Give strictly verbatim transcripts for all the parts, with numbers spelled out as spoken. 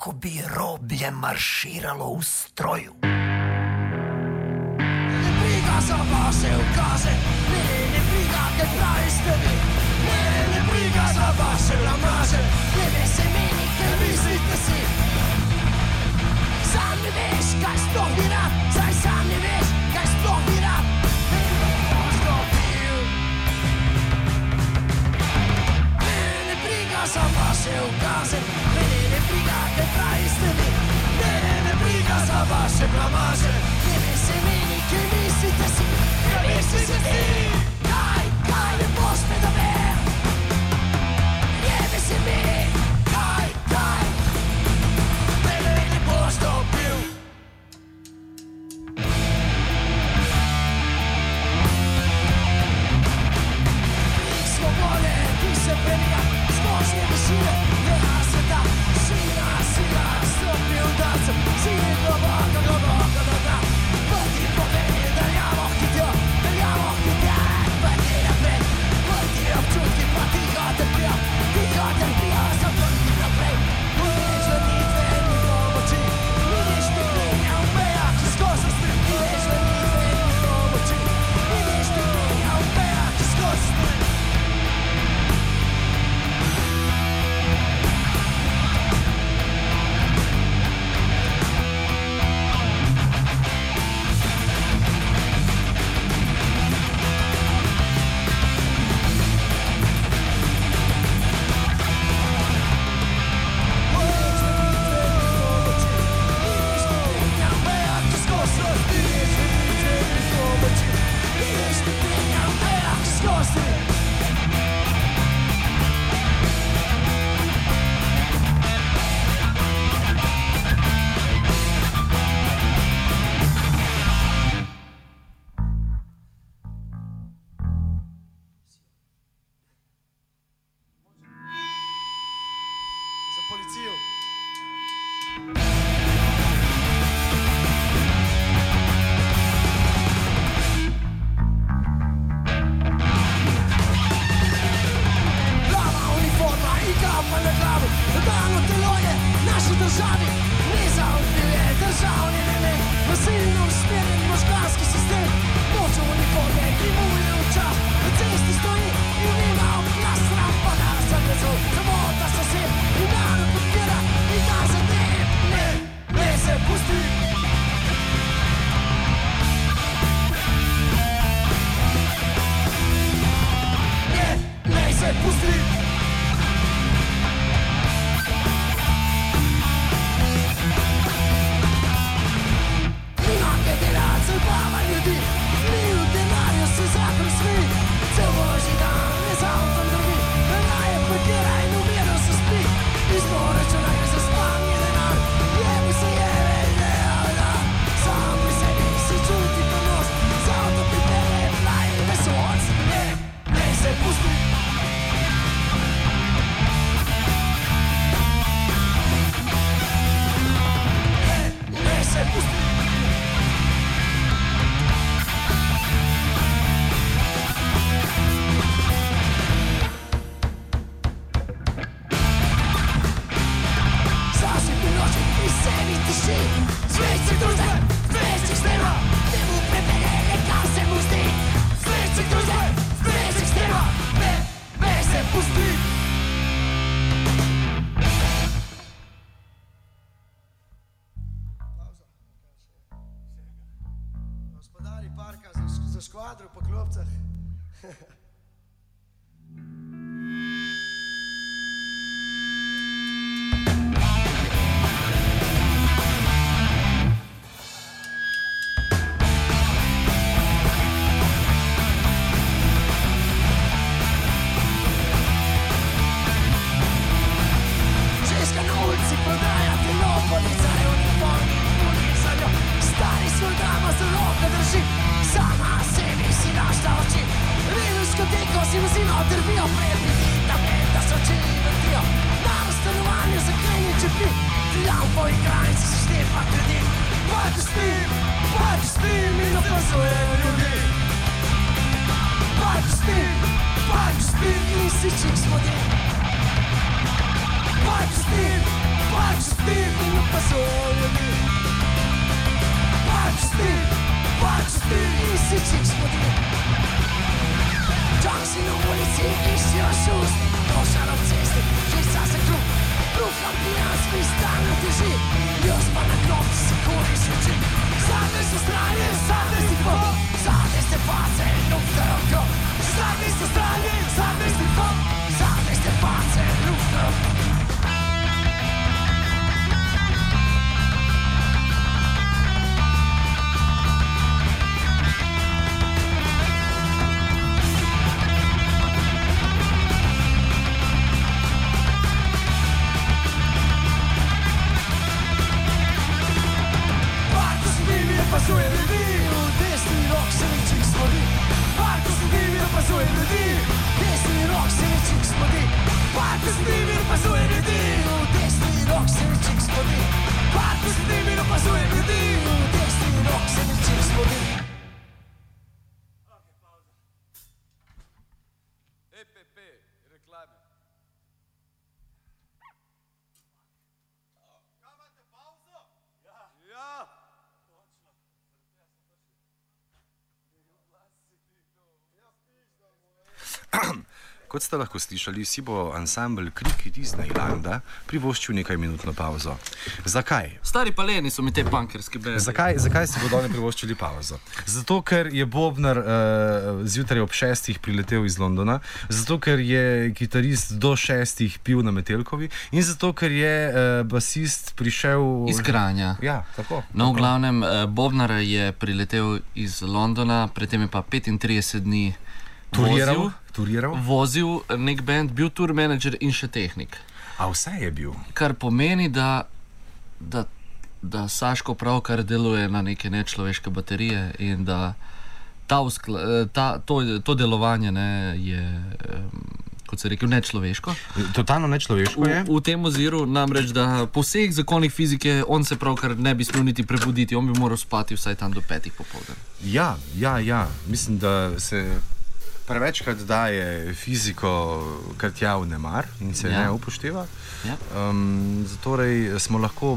kako bi roblje marširalo u stroju. Ne briga za vaše ukaze, ne, ne briga kaj pravite vi, ne, ne briga za vaše blamaže, ne ve se meni, kaj mislite si. Sam ne veš, kaj sploh bi rad, saj sam ne veš, kaj sploh bi rad. Ne briga za vaše ukaze, mene ne briga, kaj pravite vi, ne, ne briga za vaše blamaže, ne ve se meni, kaj mislite si, kaj mislite si. Kaj, kaj ne boste da ve, jebe se mi, kaj, kaj, mene ne boš dobil. Svobode, ki se premija, zmožne višine, vera sveta, sila, sila, stopi udarcem, sili globoko, globoko do dna. Vrti pomeni, da ljamo hitjo, da ljamo hitja, vrti naprej, vrti občutki, pa tiho trpijo, tiho trpijo, sem vrti naprej. Nič vrnitve, ni pomoči, nič trpljenja v mejah, ki skozi strin. Nič vrnitve, ni pomoči, nič trpljenja v mejah, ki skozi strin. Škvadru po klopcah. Ženska na ulici prodaja telo, policaje v uniformi, unizajo. Stari svoj dama za roko drži, sama sebi si našla oči. Vidiš skoteko si vzino drvijo, prebiti tam je, da se oči vrtijo. Na stanovanju zakleni čepi, tljam po igranici se štepa kredit. Pač spim, pač spim in opazujem ljudi. Pač spim, pač spim in si čik smodi. Pač spim, pač spim čik smodi. Taksi na ulici, iščejo šusti, košar ob cesti, žica se kruh, bruham pijanski stalno teži, jaz pa na klopci se kuri sveči. Zadnje so stranje, zadnje si pop, zadnje ste face in luftajo krop. Zadnje so stranje, zadnje si pop, zadnje ste face in luftajo krop. Opazuje ljudi, v desni rok se mi čik smodi. Parko z njimi opazuje ljudi, desni rok se mi čik smodi. Parko z njimi opazuje ljudi, v desni rok se mi čik smodi. Parko z njimi opazuje ljudi, v desni rok se mi čik smodi. Ok, pauza. E P P, reklame. Kaj imate pauzo? Ja. Ja. Kot ste lahko slišali, si bo ansambl Krik Disneylanda privoščil nekaj minutno pauzo. Zakaj? Stari paleni so mi te punkerski bendi. Zakaj, zakaj si bodo oni privoščili pauzo? Zato, ker je Bobnar uh, zjutraj ob šestih priletel iz Londona, zato, ker je kitarist do šestih pil na Metelkovi in zato, ker je uh, basist prišel... Iz Kranja. Ja, tako. No, v glavnem, uh, Bobnar je priletel iz Londona, predtem je pa petintrideset dni Turiral, vozil, turiral? vozil nek band, bil tour manager in še tehnik. A vse je bil? Kar pomeni, da, da, da Saško pravkar deluje na neke nečloveške baterije in da ta uskla, ta, to, to delovanje ne, je, kot se rekel, nečloveško. Totalno nečloveško je? V, v tem oziru namreč, da po vseh zakonih fizike on se pravkar ne bi smel niti prebuditi, on bi moral spati vsaj tam do petih popoldan. Ja, ja, ja. Mislim, da se prevečkrat daje fiziko kar tja v nemar in se ja. ne upošteva. Ja. Um, Zatorej smo lahko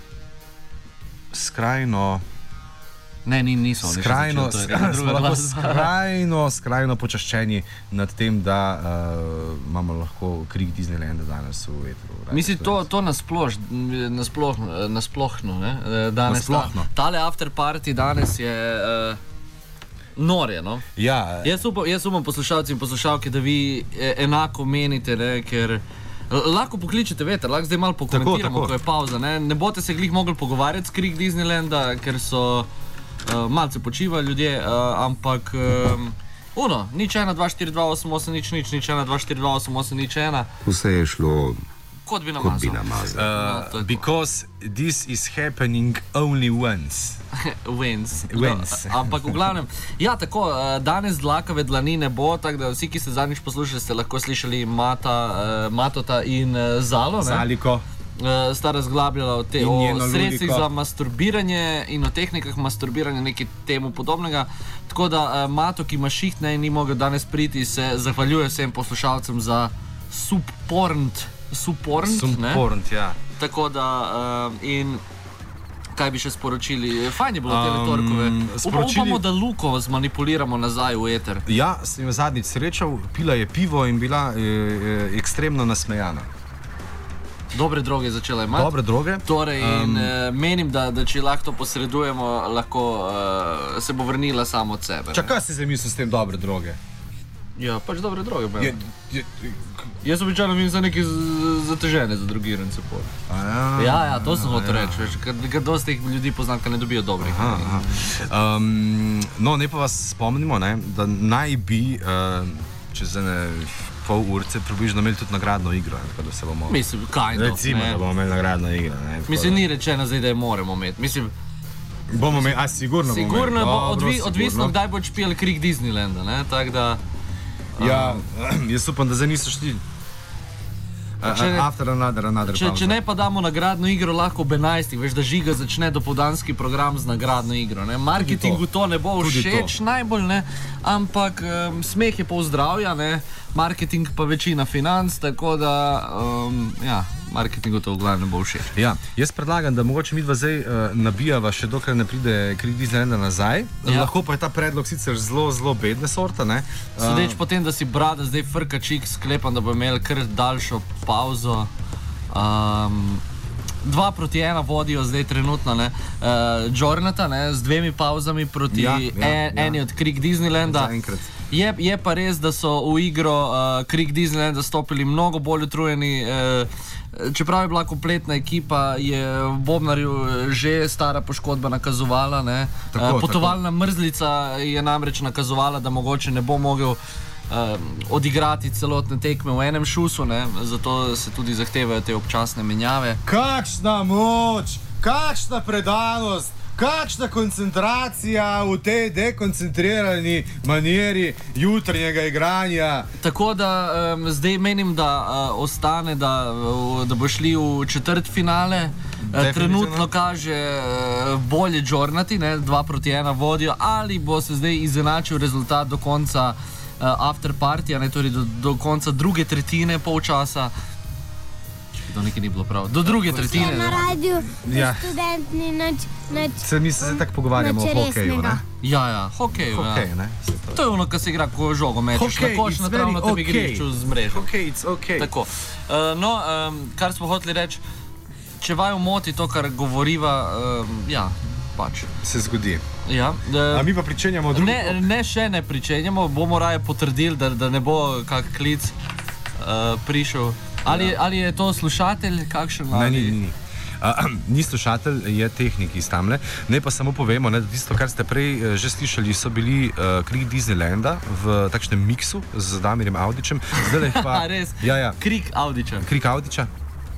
skrajno Ne, ni, niso. Skrajno, začel, to je smo lahko skrajno, skrajno počaščeni nad tem, da uh, imamo lahko Krik Disneylanda danes v etru. Mislim, to, to nasploh, nasploh, nasplohno, ne? Danes nasplohno. Ta, tale after party danes je uh, norje, no? Ja. Jaz upam, jaz upam poslušalci in poslušalke, da vi enako menite, ne? Ker lahko pokličete veter, lahko zdaj malo pokomentiramo, tako, tako. Ko je pauza, ne? Ne boste se glih mogli pogovarjati s Krik Disneylanda, ker so Uh, malce počivali ljudje, uh, ampak um, uno, nič ena, dva, štiri, dva, osem, osem, nič, nič, nič ena, dva, štiri, dva, osem, osem, nič ena. Vse je šlo kot bi namazal. Kot bi namazal. Uh, no, because this is happening only once. Once. Once. No, ampak v glavnem, ja tako, danes dlakave dlani ne bo, tako da vsi, ki ste zadnjič poslušali, ste lahko slišali Mata, uh, Matota in uh, Zalo. Ne? Zaliko. Uh, sta razglabljala o, te, o sredstvih za masturbiranje in o tehnikah masturbiranja, nekaj temu podobnega. Tako da uh, Mato, ki ima šiht, ne, ni mogel danes priti, se zahvaljuje vsem poslušalcem za suppornt. Suppornt, suppornt, ja. Tako da uh, in kaj bi še sporočili? Fajn je bilo um, te torkove. Sporočili... Upamo, da Luko zmanipuliramo nazaj v eter. Ja, sem jo zadnjič srečal, pila je pivo in bila e, e, ekstremno nasmejana. Dobre droge začela imati. Dobre droge. Torej, in, um, uh, menim, da, da če lahko to posredujemo, lahko uh, se bo vrnila samo od sebe. Čakaj, si zamislil s tem dobre droge? Ja, pač dobre droge. Je, je, je, Jaz običajno vidim za neke zatežene za drogirance. Ja, ja, ja, to sem hotel reči. Veš, ker dosti ljudi poznam, ki ne dobijo dobrih. Aha, aha. Um, no, ne pa vas spomnimo, ne, da naj bi uh, čez ene pol urce približno imeli tudi nagradno igro. Ne, da se bomo, mislim, kind of. Recimo, ne. Da bomo imeli nagradno igro. Ne, mislim, ni rečeno zdaj, da je moramo imeti. Mislim, bomo imeli, a sigurno bomo imeli. Sigurno bo odvi, odvisno, kdaj boš pil Krik Disneylanda, ne, tako da... Um, ja, jaz upam, da zdaj niso šli. Če, After another, another če, če ne pa damo nagradno igro lahko ob enajstih, veš, da Žiga začne dopoldanski program z nagradno igro. Ne? Marketingu to. to ne bo všeč najbolj, ne? Ampak um, smeh je pol zdravja, ne? Marketing pa večina financ, tako da um, ja, marketingu to v glavnem ne bo všeč. Ja, jaz predlagam, da mogoče midva zdaj uh, nabijava še dokler ne pride Krik Disneylanda nazaj. Ja. Lahko pa je ta predlog sicer zelo, zelo bedne sorte, ne? Uh, Sodeč potem, da si Brada zdaj frka čik, sklepam, da bo imel kar daljšo pauzo. Um, dva proti ena vodijo zdaj trenutno, ne, uh, Jornata, ne, z dvemi pauzami proti ja, ja, en, ja. eni od Krik Disneylanda. Je, je pa res, da so v igro uh, Krik Disneylanda stopili mnogo bolj utrujeni, uh, čeprav je bila kompletna ekipa, je v Bobnarju že stara poškodba nakazovala, ne. Tako, uh, potovalna tako. Mrzlica je namreč nakazovala, da mogoče ne bo mogel Uh, odigrati celotne tekme v enem šusu, ne? Zato se tudi zahtevajo te občasne menjave. Kakšna moč, kakšna predanost, kakšna koncentracija v tej dekoncentrirani manieri jutrnjega igranja. Tako da um, zdaj menim, da uh, ostane, da, uh, da bo šli v četrt finale. Uh, trenutno kaže uh, bolje Jornati, ne? dva proti ena vodijo, ali bo se zdaj izenačil rezultat do konca Uh, after partija, ne, torej do, do konca druge tretjine polčasa. To nekaj ni bilo prav. Do druge tretjine. Na radiju ja. Študent ni nič, nič se mi se tako pogovarjamo o hokeju, ne? Ja, ja, hokeju, hokej, ja. Ne? To je ono, kar se igra, ko žogo mečeš na koš, na travnatem okay. igrišču z mrežo. Hokej, it's okay. Tako. Uh, no, um, kar smo hoteli reči, če vaju moti to, kar govoriva, um, ja, pač. Se zgodi. Ja, uh, A mi pa pričenjamo drugo? Ne, ne, še ne pričenjamo, bomo raje potrdili, da, da ne bo kak klic uh, prišel. Ali, ja. ali je to slušatelj, kakšen? Ne, ni, ni. Uh, ni slušatelj, je tehnik iz tamle. Ne pa samo povemo, ne, da tisto, kar ste prej uh, že slišali, so bili uh, Krik Disneylanda v takšnem miksu z Damirjem Avdićem. Zdaj pa... Res? Ja, ja. Krik Avdića. Krik Avdića.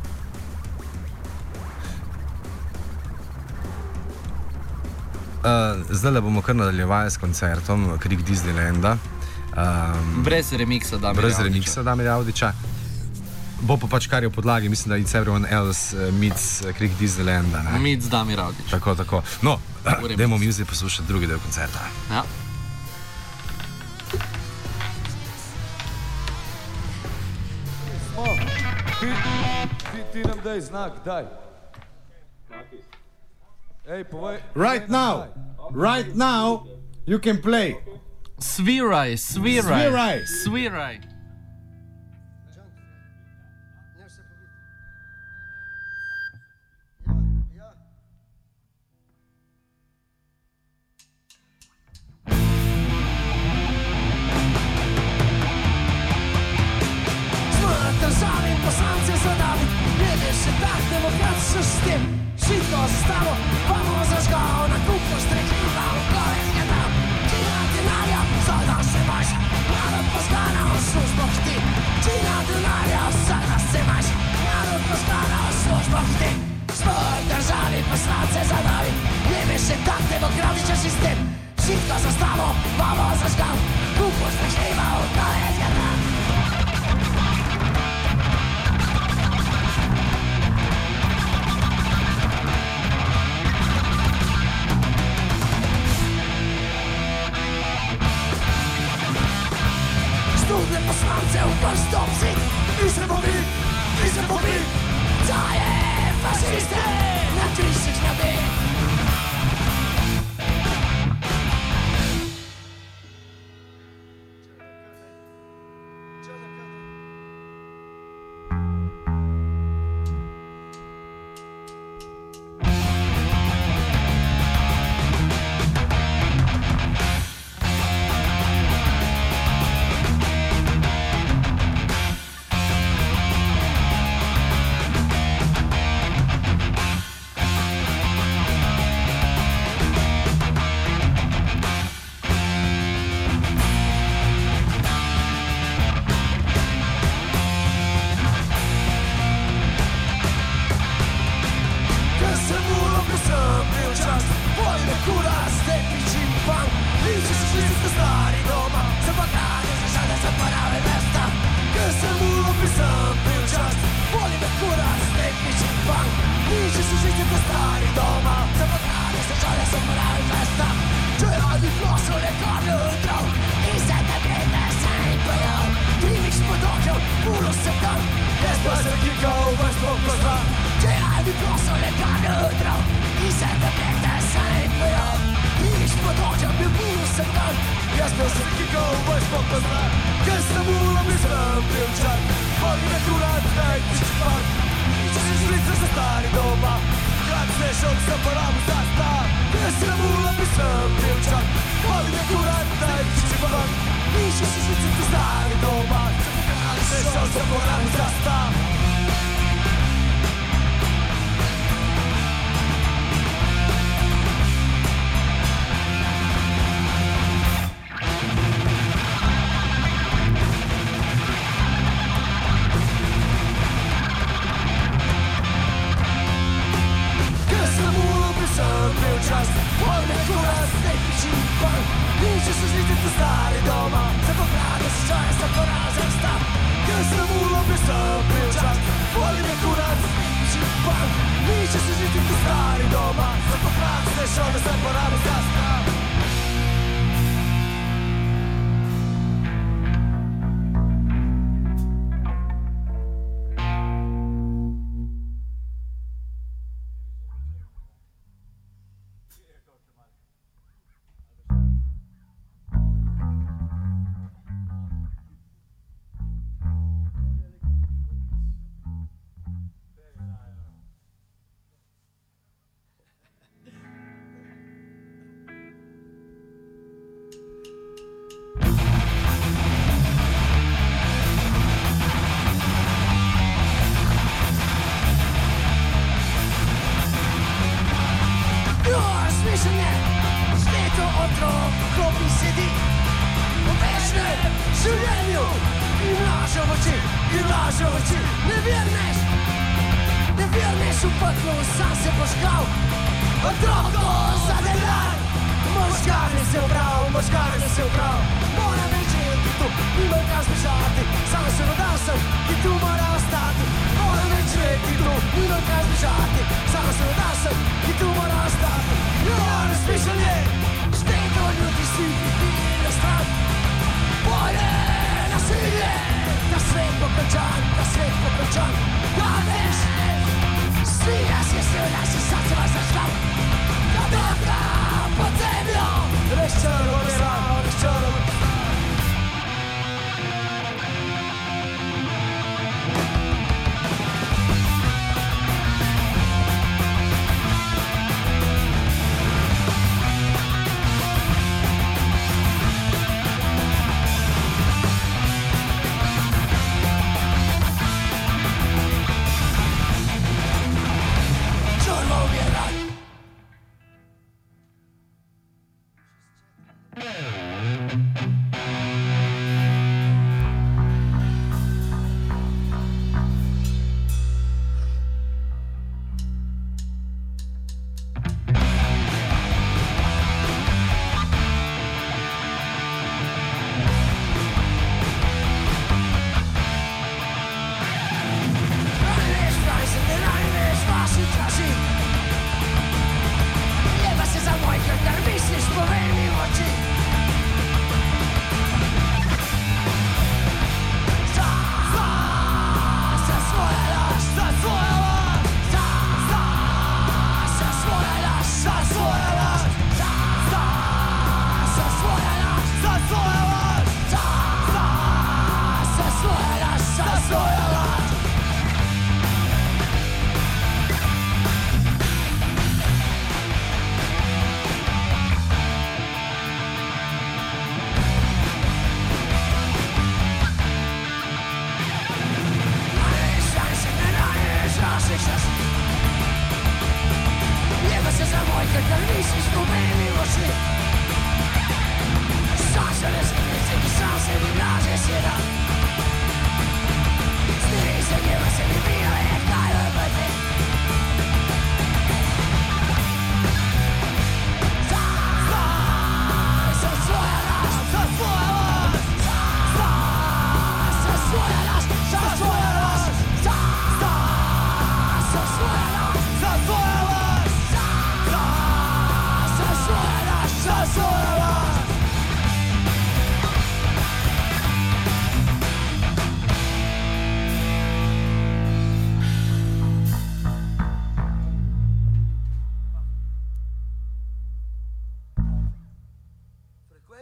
Uh, zdaj bomo kar nadaljevali s koncertom Krik Disneylanda. Um, brez remiksa Damirja Brez remiksa Damirja Avdića. Bo pa pač kar je v podlagi, mislim, da it's everyone else uh, meets uh, Krik Disneylanda. Meets Damir Avdić. Tako, tako. No, dajmo mi zdaj poslušati drugi del koncerta. Ja. Ti, ti, ti nam daj znak, daj. Ej, povej. Right now, right now, you can play. Sviraj, sviraj. Sviraj. Sviraj. Smrten žali, poslanci zadali, ne veš še tak demokratičen sistem. Šitko zastavo, pa bomo zažgal, na kupo štrekljiva, gore zgledam. Čina denarja, vsak dan se maš, narod poskana v službo hti. Čina denarja, vsak dan se maš, narod poskana v službo hti. Smrten žali, poslanci zadali, ne veš še tak demokratičen sistem. Šitko zastavo, pa bomo zažgal, kupo štrekljiva, gore zgledam. Studne poslance v vrsto vzit, mi se bobi, mi se bobi, da je fašiste na tiših nabih. Potok je puro se tam, jaz pa sem kikal, vaš bog pozna. Če aj bi prosil lekarne odrav, in se tablete se ne pojel, nič področja bil puro se tam, jaz pa sem kikal, vaš bog pozna. Ker sem ulo bi sem bil čak, voli me kurat, daj ti čupak, če si žlica za stari doma, kad se šel sem porabu za stav. Ker sem ulo bi sem bil čak, voli me kurat, daj ti čupak, če si žlica za stari doma, kad se šel sem porabu za stav. Čas, pojme kuras, ne piči pan, niče se žličice stari doma, se pokrade se čaje, se poražen stav. Ker sem ulobil, sem bil čas, pojme kuras, ne piči pan, niče se žličice stari doma, se pokrade se šode, se poražen stav.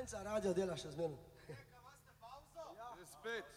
Senca radio dela še zmerno. Spet.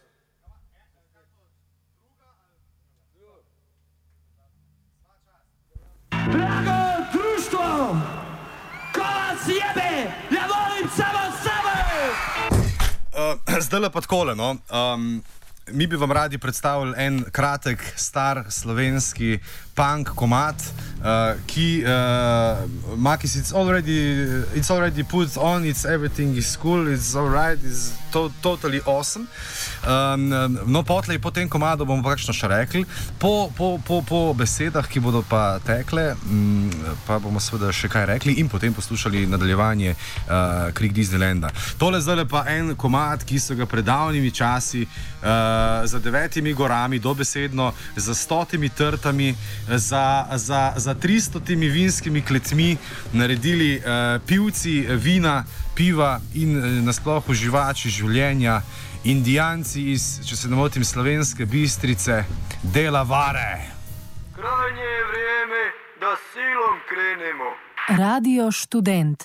Drago društvo! Ko vas jebe, ja volim samo sebe! Uh, zdaj lepo takole, no. Um, mi bi vam radi predstavili en kratek, star slovenski punk komad, uh, ki uh, Makis, it's already, it's already put on, it's everything is cool, it's alright, it's to, totally awesome. Um, no, potlej po tem komadu bomo pa kakšno še rekli. Po, po, po, po besedah, ki bodo pa tekle, m, pa bomo seveda še kaj rekli in potem poslušali nadaljevanje uh, Krik Disneylanda. Tole zdaj pa en komad, ki so ga pred davnimi časi uh, za devetimi gorami, dobesedno, za stotimi trtami, za, za, za tristotimi vinskimi kletmi naredili uh, pivci vina, piva in uh, nasploh uživači življenja, Indijanci iz, če se ne motim, Slovenske Bistrice, Dela Vare. Krajnje je vrijeme, da silom krenemo. Radio Študent.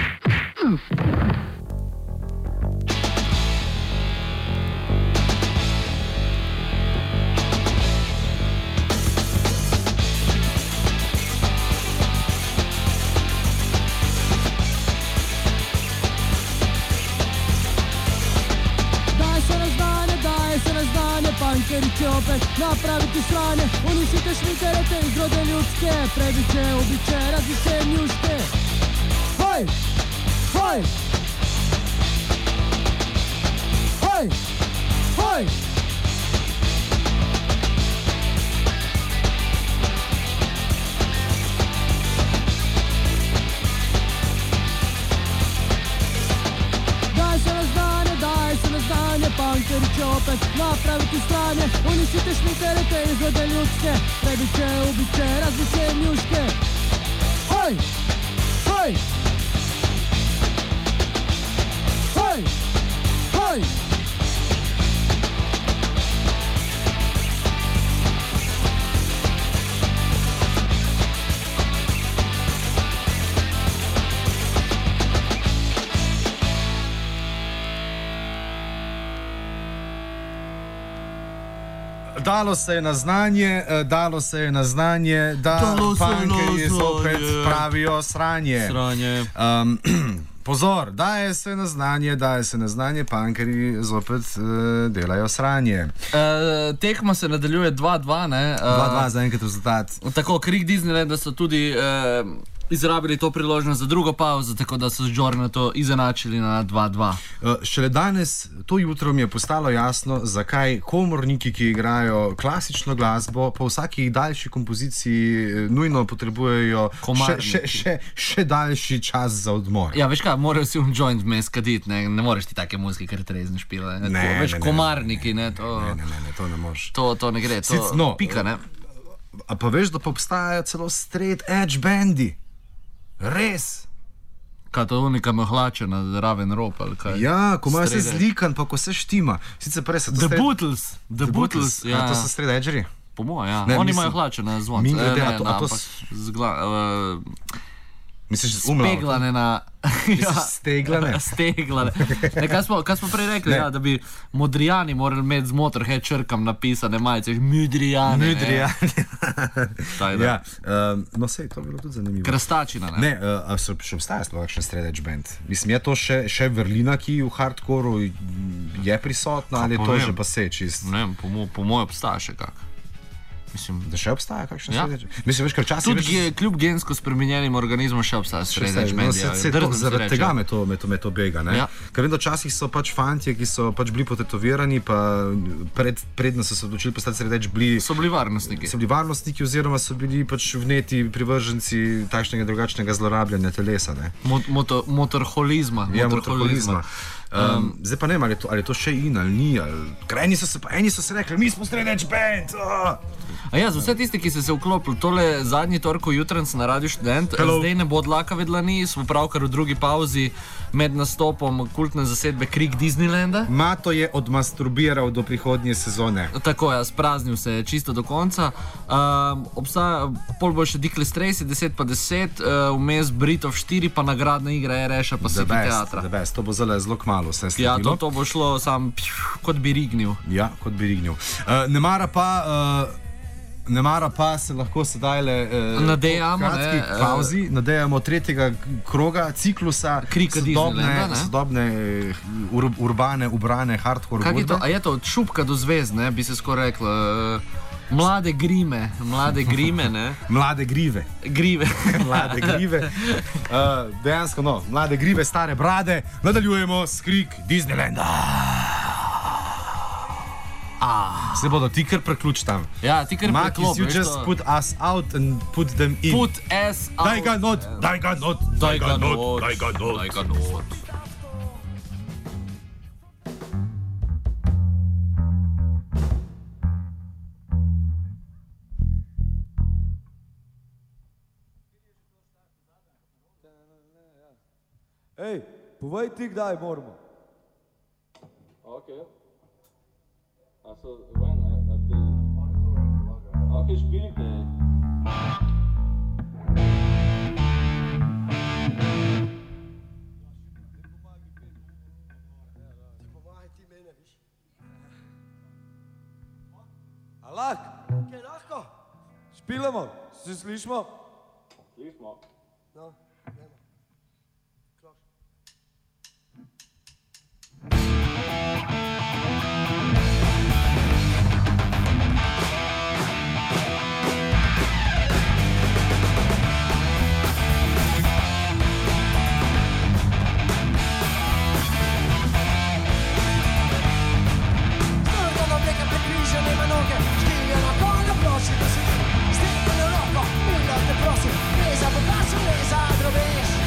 Pankeri će opet napraviti sranje, uništite šmikerete i zrode ljudske, prebiće, ubiće, razbiće njuške. Hoj! Hoj! Hoj! Hoj! Daj se na znanje, daj se na znanje, pankeri će opet napraviti stranje, uništite šmikerete i zrode ljudske, prebiće, ubiće, razbiće njuške. Hoj! Hoj! Hoj! Hoj! Dalo se je na znanje, dalo se je na znanje, da punkerji zopet pravijo sranje. Sranje. Um, pozor, daje se na znanje, daje se na znanje, punkerji zopet uh, delajo sranje. Uh, tekma se nadaljuje dva dva, ne? Uh, dva dva za enkrat rezultat. Tako, Krik Disneylanda so tudi uh, izrabili to priložnost za drugo pauzo, tako da so z Jorno to izenačili na dva dva. Uh, šele danes, to jutro mi je postalo jasno, zakaj komorniki, ki igrajo klasično glasbo, po vsaki daljši kompoziciji nujno potrebujejo še, še, še, še daljši čas za odmor. Ja, veš kaj, morajo si un joint vmes kaditi, ne, ne moreš ti take muzike, kar trezne špile. Ne, ne, veš, ne, komarniki, ne, to, ne, ne, ne, ne, to ne moreš. To, to ne gre, to Sic, no, pika, ne. A pa veš, da pa obstajajo celo straight edge bandi. Res. Kaj to unika mehlače na raven rop ali kaj? Ja, ko imajo se zlikan, pa ko se štima. Sicer prej so to The Beatles. The Beatles, ja. A to so straight edgerji? Po moje, ja. Ne, Oni mislim, imajo hlače na zvonce. Mi glede, ne, a to, na, a to ampak s... zgla, uh, Misliš, umlav? Speglane na... Ja, steglane? Steglane. Ne, kaj, smo, kaj smo prej rekli, ja, da bi Modrijani morali imeti z Motorhead črkam napisane majice. Modrijani. Modrijani. Ja, um, no sej, to bi bilo tudi zanimivo. Krastačina, ne? Ne, uh, so, še obstaja sploh kakšen straight edge band? Mislim, je to še, še vrlina, ki v hardcoru je prisotna, ali je to že pa se čist? Ne, po, mo, po mojem obstaja še kak. Mislim, da še obstaja kakšen ja. straight edge? Mislim, veš, kar včasih... Tudi več... kljub gensko spremenjenim organizmom še obstaja straight edge band. No, se, se to, zaradi tega me to, me to, me to bega, ne? Ja. Ker vem, da včasih so pač fantje, ki so pač bili potetovirani, pa pred, predno so se odločili postati straight edge, bili... So bili varnostniki. So bili varnostniki oziroma so bili pač vneti privrženci takšnega drugačnega zlorabljanja telesa, ne? Mot, moto, motorholizma. Ja, motorholizma. Um, zdaj pa ne vem, ali je to, ali je to še in ali ni, ali... Ker eni so se, pa, eni so se rekli, mi smo straight edge band! Oh! A ja, za vse tiste, ki ste se vklopili, tole zadnji torkov jutranc na Radiu Študent, Hello. Zdaj ne bo odlaka vedlani, smo pravkar v drugi pauzi med nastopom kultne zasedbe Krik Disneylanda. Mato je odmasturbiral do prihodnje sezone. Tako je, spraznil se je čisto do konca. Um, obstaja, pol bo še Dickless Tracy, deset pa deset, uh, vmes Britov štiri, pa nagradna igra R Š-a pa The City best, teatra. the best. To bo zelo, zelo kmalu vse sledilo. Ja, to, to bo šlo sam pjuh, kot bi rignil. Ja, kot bi rignil. Uh, ne mara pa... Uh, Ne mara pa se lahko sedaj le eh, nadejamo, po kratki ne, pauzi, nadejamo tretjega kroga ciklusa Krika sodobne, Disneylanda, ne? sodobne ur, urbane, ubrane, hardcore Kaj je to? gudbe. A je to od šupka do zvezd, ne, bi se skoraj reklo. Uh, mlade grime, mlade grime, ne. Mlade grive. Grive. Mlade grive. Uh, dejansko, no, mlade grive, stare brade. Nadaljujemo s Krik Disneylanda. Ah. Se bodo ti kar preključ tam. Ja, ti kar Makis, you just to... put us out and put them in. Put us out. Daj ga not, daj ga not, daj ga not, daj ga not. Daj ga not. Ej, povej ti, kdaj moramo. Okay. Also, when? I, I feel... Okay, spielte. Alak? Kaj lahko? Špilamo, se slišimo? Slišimo. No. Prossimo, presa per passo, presa a rovescio.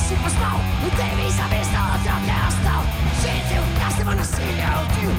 si poznal, v tebi zavestno otrok je ostal. Žitil, jaz te bo nasilje util.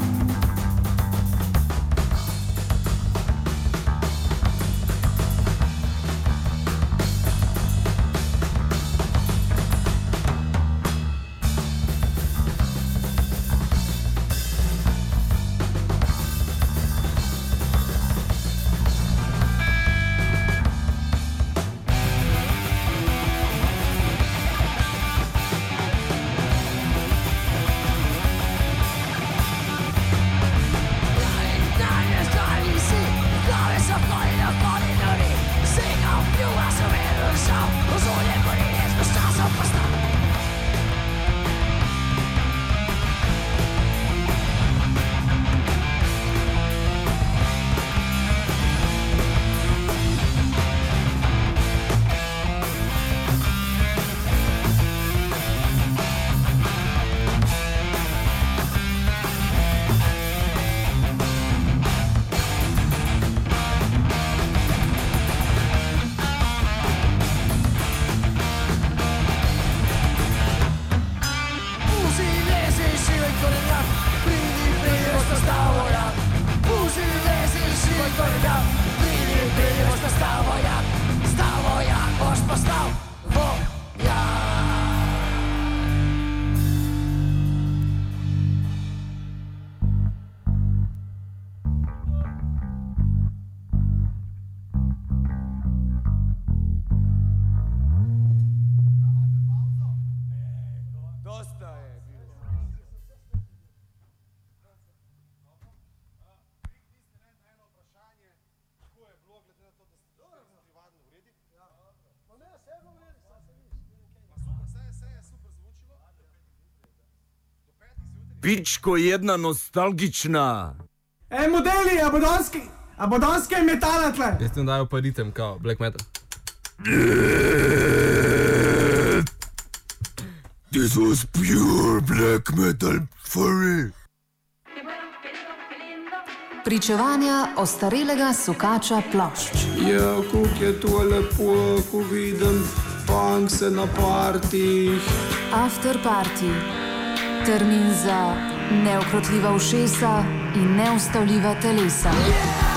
Pičko jedna nostalgična. Ej, modeli, a bo danski, a bo danske metala tle? Jaz tem dajo pa ritem, kao black metal. This was pure black metal for real. Pričevanja ostarelega sukača plošč. Ja, kuk je to lepo, ko vidim punkse na partih. After party. Termin za neukrotljiva ušesa in neustavljiva telesa. Yeah!